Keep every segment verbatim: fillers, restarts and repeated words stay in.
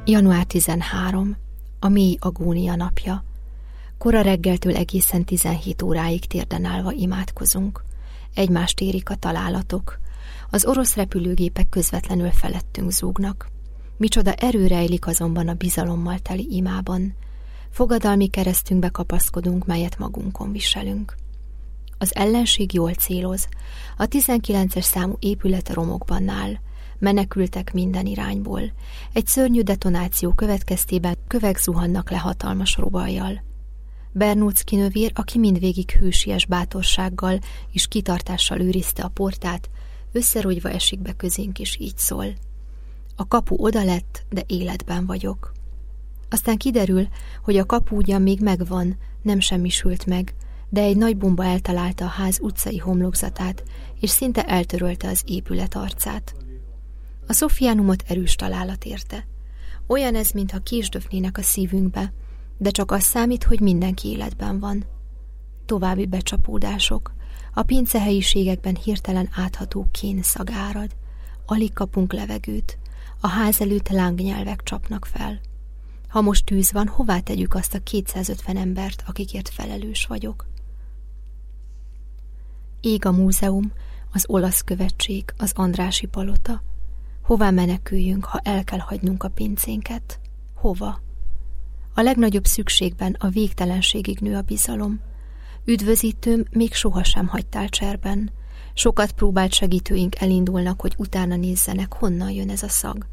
január tizenharmadika, a mély agónia napja. Kora reggeltől egészen tizenhét óráig térden állva imádkozunk. Egymást érik a találatok. Az orosz repülőgépek közvetlenül felettünk zúgnak. Micsoda erő rejlik azonban a bizalommal teli imában. Fogadalmi keresztünkbe kapaszkodunk, melyet magunkon viselünk. Az ellenség jól céloz. A tizenkilences számú épület a romokban áll. Menekültek minden irányból. Egy szörnyű detonáció következtében kövek zuhannak le hatalmas robajjal. Bernucki nővér, aki mindvégig hősies bátorsággal és kitartással őrizte a portát, összerogyva esik be közénk, és így szól: a kapu oda lett, de életben vagyok. Aztán kiderül, hogy a kapu ugyan még megvan, nem semmisült meg, de egy nagy bomba eltalálta a ház utcai homlokzatát, és szinte eltörölte az épület arcát. A Szofiánumot erős találat érte. Olyan ez, mintha késdöfnének a szívünkbe, de csak az számít, hogy mindenki életben van. További becsapódások. A pincehelyiségekben hirtelen átható kén szag árad. Alig kapunk levegőt. A ház előtt lángnyelvek csapnak fel. Ha most tűz van, hová tegyük azt a kétszázötven embert, akikért felelős vagyok? Ég a múzeum, az olasz követség, az Andrássy palota. Hová meneküljünk, ha el kell hagynunk a pincénket? Hova? A legnagyobb szükségben a végtelenségig nő a bizalom. Üdvözítőm még sohasem hagytál cserben. Sokat próbált segítőink elindulnak, hogy utána nézzenek, honnan jön ez a szag.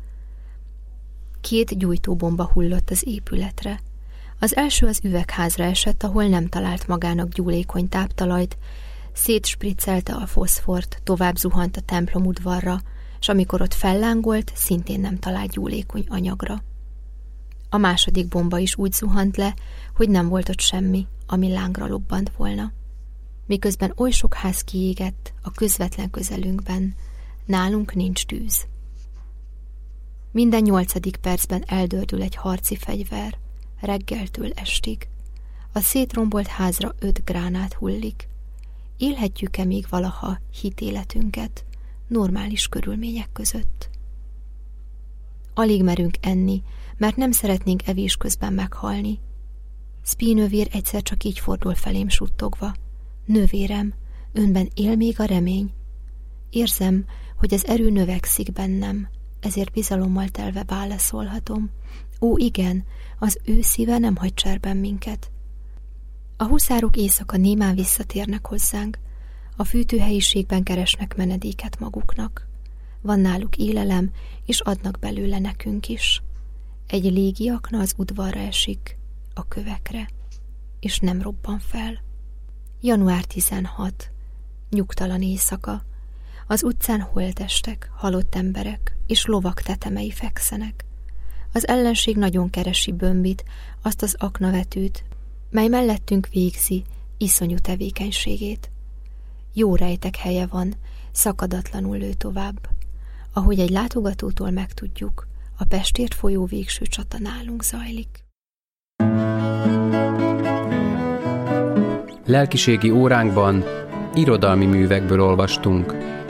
Két gyújtóbomba hullott az épületre. Az első az üvegházra esett, ahol nem talált magának gyúlékony táptalajt, szétspriccelte a foszfort, tovább zuhant a templom udvarra, és amikor ott fellángolt, szintén nem talált gyúlékony anyagra. A második bomba is úgy zuhant le, hogy nem volt ott semmi, ami lángra lobbant volna. Miközben oly sok ház kiégett a közvetlen közelünkben, nálunk nincs tűz. Minden nyolcadik percben eldördül egy harci fegyver, reggeltől estig. A szétrombolt házra öt gránát hullik. Élhetjük-e még valaha hitéletünket normális körülmények között? Alig merünk enni, mert nem szeretnénk evés közben meghalni. Spee nővér egyszer csak így fordul felém suttogva. Nővérem, önben él még a remény? Érzem, hogy az erő növekszik bennem, ezért bizalommal telve válaszolhatom. Ó, igen, az ő szíve nem hagy cserben minket. A huszárok éjszaka némán visszatérnek hozzánk, a fűtőhelyiségben keresnek menedéket maguknak. Van náluk élelem, és adnak belőle nekünk is. Egy légiakna az udvarra esik, a kövekre, és nem robban fel. január tizenhatodika. Nyugtalan éjszaka. Az utcán holttestek, halott emberek és lovak tetemei fekszenek. Az ellenség nagyon keresi Bömbit, azt az aknavetőt, mely mellettünk végzi iszonyú tevékenységét. Jó rejtek helye van, szakadatlanul lő tovább. Ahogy egy látogatótól megtudjuk, a Pestért folyó végső csata nálunk zajlik. Lelkiségi óránkban irodalmi művekből olvastunk.